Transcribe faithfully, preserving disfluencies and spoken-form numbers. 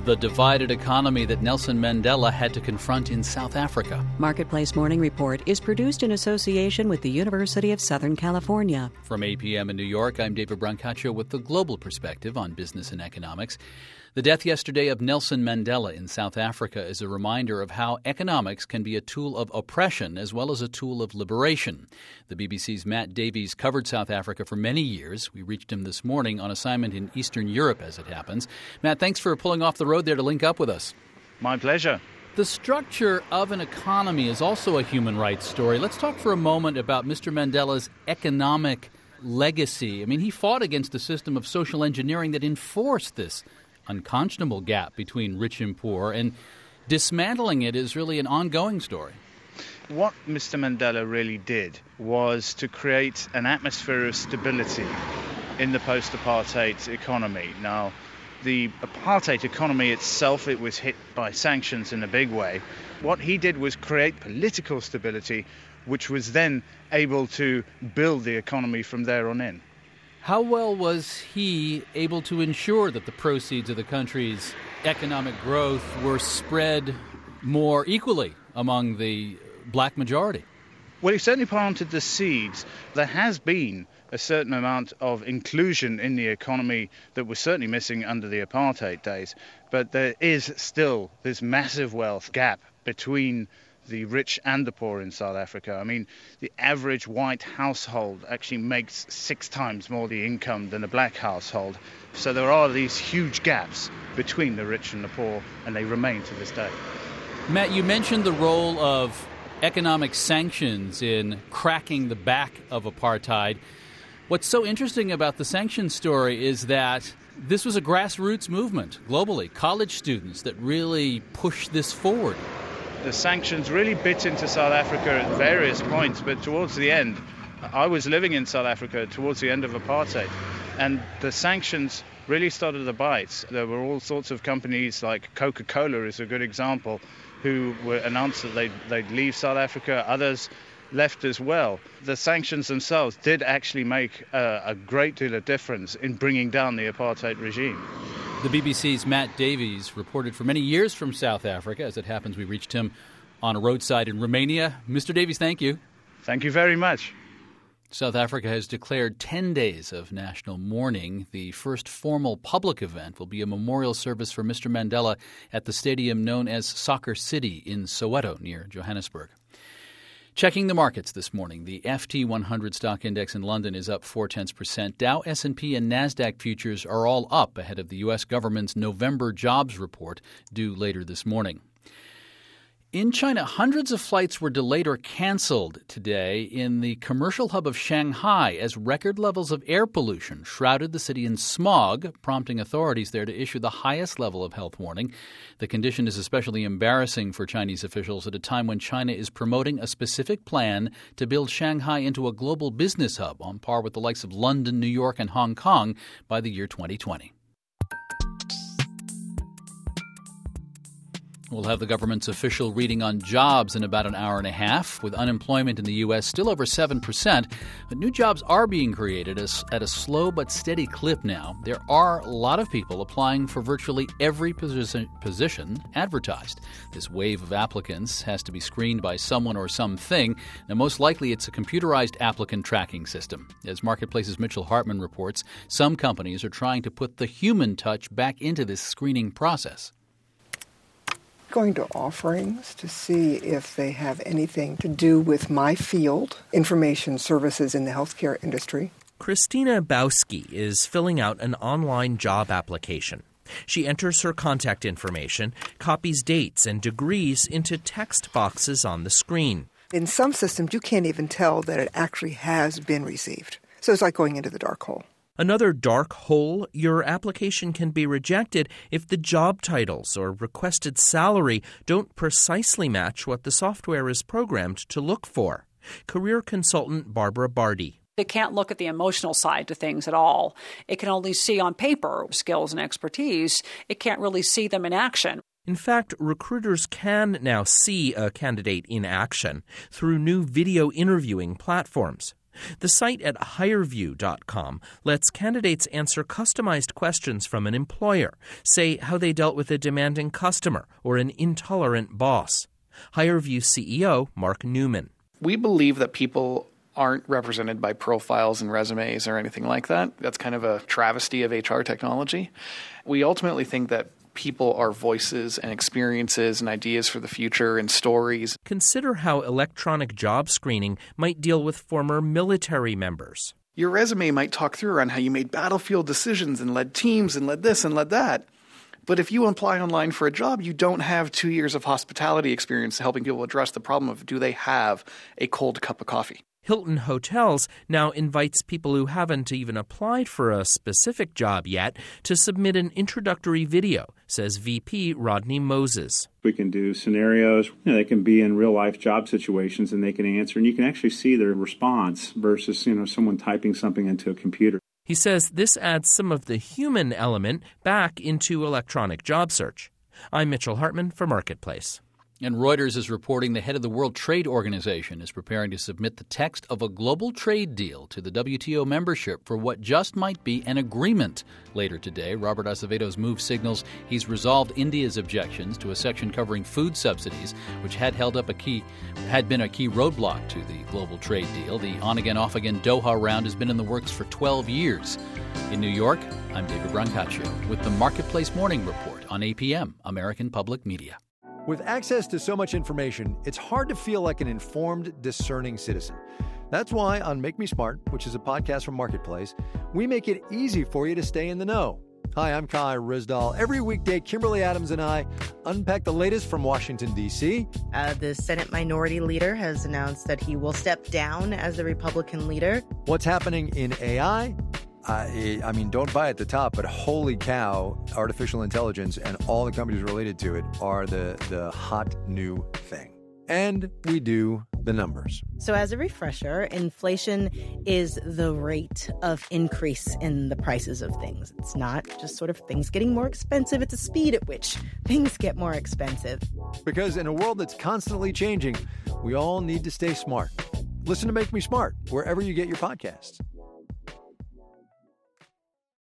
the divided economy that Nelson Mandela had to confront in South Africa. Marketplace Morning Report is produced in association with the University of Southern California. From eight p.m. in New York, I'm David Brancaccio with the global perspective on business and economics. The death yesterday of Nelson Mandela in South Africa is a reminder of how economics can be a tool of oppression as well as a tool of liberation. The B B C's Matt Davies covered South Africa for many years. We reached him this morning on assignment in Eastern Europe, as it happens. Matt, thanks for pulling off the road there to link up with us. My pleasure. The structure of an economy is also a human rights story. Let's talk for a moment about Mister Mandela's economic legacy. I mean, he fought against a system of social engineering that enforced this unconscionable gap between rich and poor, and dismantling it is really an ongoing story. What Mister Mandela really did was to create an atmosphere of stability in the post-apartheid economy. Now, the apartheid economy itself, it was hit by sanctions in a big way. What he did was create political stability, which was then able to build the economy from there on in. How well was he able to ensure that the proceeds of the country's economic growth were spread more equally among the black majority? Well, he certainly planted the seeds. There has been a certain amount of inclusion in the economy that was certainly missing under the apartheid days. But there is still this massive wealth gap between the rich and the poor in South Africa. I mean, the average white household actually makes six times more the income than a black household. So there are these huge gaps between the rich and the poor, and they remain to this day. Matt, you mentioned the role of economic sanctions in cracking the back of apartheid. What's so interesting about the sanctions story is that this was a grassroots movement globally, college students that really pushed this forward. The sanctions really bit into South Africa at various points, but towards the end, I was living in South Africa towards the end of apartheid, and the sanctions really started to bite. There were all sorts of companies, like Coca-Cola is a good example, who were announced that they'd, they'd leave South Africa. Others left as well. The sanctions themselves did actually make a, a great deal of difference in bringing down the apartheid regime. The B B C's Matt Davies reported for many years from South Africa. As it happens, we reached him on a roadside in Romania. Mister Davies, thank you. Thank you very much. South Africa has declared ten days of national mourning. The first formal public event will be a memorial service for Mister Mandela at the stadium known as Soccer City in Soweto, near Johannesburg. Checking the markets this morning, the F T one hundred stock index in London is up four-tenths percent. Dow, S and P, and NASDAQ futures are all up ahead of the U S government's November jobs report due later this morning. In China, hundreds of flights were delayed or canceled today in the commercial hub of Shanghai as record levels of air pollution shrouded the city in smog, prompting authorities there to issue the highest level of health warning. The condition is especially embarrassing for Chinese officials at a time when China is promoting a specific plan to build Shanghai into a global business hub on par with the likes of London, New York, and Hong Kong by the year twenty twenty. We'll have the government's official reading on jobs in about an hour and a half. With unemployment in the U S still over seven percent, but new jobs are being created at a slow but steady clip now. There are a lot of people applying for virtually every position, position advertised. This wave of applicants has to be screened by someone or something. Now, most likely it's a computerized applicant tracking system. As Marketplace's Mitchell Hartman reports, some companies are trying to put the human touch back into this screening process. Going to offerings to see if they have anything to do with my field, information services in the healthcare industry. Christina Bowski is filling out an online job application. She enters her contact information, copies dates and degrees into text boxes on the screen. In some systems, you can't even tell that it actually has been received. So it's like going into the dark hole. Another dark hole, your application can be rejected if the job titles or requested salary don't precisely match what the software is programmed to look for. Career consultant Barbara Barty. It can't look at the emotional side to things at all. It can only see on paper skills and expertise. It can't really see them in action. In fact, recruiters can now see a candidate in action through new video interviewing platforms. The site at hireview dot com lets candidates answer customized questions from an employer, say how they dealt with a demanding customer or an intolerant boss. HireView C E O Mark Newman. We believe that people aren't represented by profiles and resumes or anything like that. That's kind of a travesty of H R technology. We ultimately think that people are voices and experiences and ideas for the future and stories. Consider how electronic job screening might deal with former military members. Your resume might talk through around how you made battlefield decisions and led teams and led this and led that. But if you apply online for a job, you don't have two years of hospitality experience helping people address the problem of do they have a cold cup of coffee. Hilton Hotels now invites people who haven't even applied for a specific job yet to submit an introductory video, says V P Rodney Moses. We can do scenarios. You know, they can be in real-life job situations, and they can answer, and you can actually see their response versus, you know, someone typing something into a computer. He says this adds some of the human element back into electronic job search. I'm Mitchell Hartman for Marketplace. And Reuters is reporting the head of the World Trade Organization is preparing to submit the text of a global trade deal to the W T O membership for what just might be an agreement. Later today, Robert Acevedo's move signals he's resolved India's objections to a section covering food subsidies, which had held up a key, had been a key roadblock to the global trade deal. The on-again, off-again Doha round has been in the works for twelve years. In New York, I'm David Brancaccio with the Marketplace Morning Report on A P M, American Public Media. With access to so much information, it's hard to feel like an informed, discerning citizen. That's why on Make Me Smart, which is a podcast from Marketplace, we make it easy for you to stay in the know. Hi, I'm Kai Rizdal. Every weekday, Kimberly Adams and I unpack the latest from Washington, D C Uh, the Senate Minority Leader has announced that he will step down as the Republican leader. What's happening in A I? I, I mean, don't buy at the top, but holy cow, artificial intelligence and all the companies related to it are the, the hot new thing. And we do the numbers. So as a refresher, inflation is the rate of increase in the prices of things. It's not just sort of things getting more expensive. It's a speed at which things get more expensive. Because in a world that's constantly changing, we all need to stay smart. Listen to Make Me Smart wherever you get your podcasts.